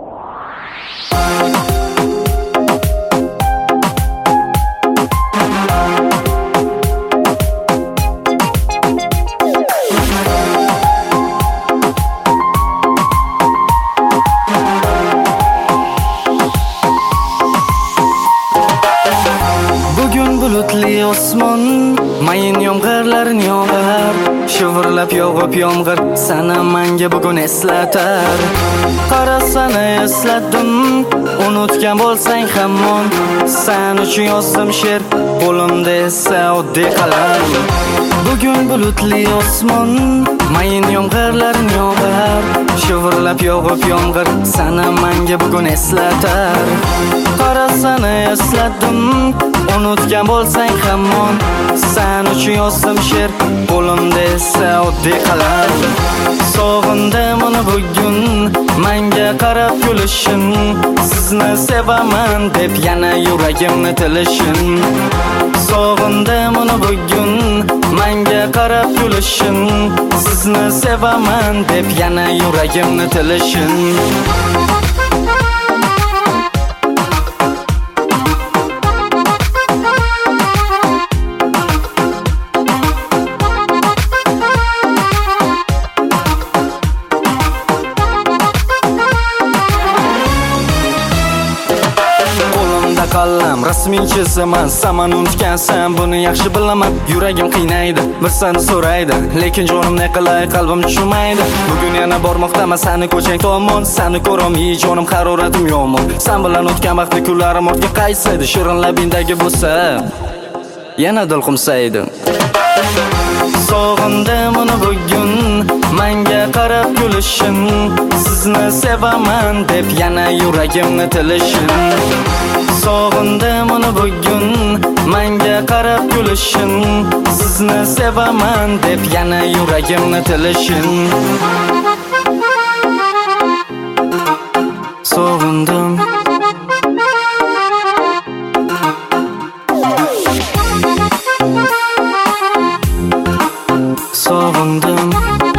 Bulutli osmon, mayin yomg'irlarini yog'ar, shivirlab yog'ib yomg'ir sana menga bugun eslatar. Qarasana esladim, unutgan bo'lsang hamon, sen uchun yozdim she'r, qo'limda esa oddiy qalam. Bugun bulutli osmon, mayin yomg'irlarini yog'ar, shivirlab yog'ib yomg'ir sana menga bugun eslatar. Qarasana esladim, unutgan bo'lsang hamon, sen uchun yozdim she'r, qo'limda esa oddiy qalam. Sog'indim uni bugun, menga qarab kulishin, sizni sevaman deb yana yuragimni tilishin. Sog'indim uni bugun, menga qarab kulishin, sizni sevaman deb yana yuragimni tilishin. Qallam rasming chizaman, saman unutgansan, buni yaxshi bilaman. Yuragim qiynaydi, bir seni so'raydi, lekin jonim ne qilay, qalbim tushunmaydi. Bugun yana bormoqdaman seni ko'chang tomon, seni ko'rolmay jonim haroratim yomon. Sen bilan o'tgan vaqtni kunlarim ortga qaysaydi, shirin labingdagi bo'lsa yana dil qumsaydi. Sog'indim uni bugun, menga qarab kulishin, sizni sevaman deb yana yuragimni tilishin. Sog'indim uni bugun, menga qarab kulishin, sizni sevaman deb yana yuragimni tilishin. Sog'indim, sog'indim.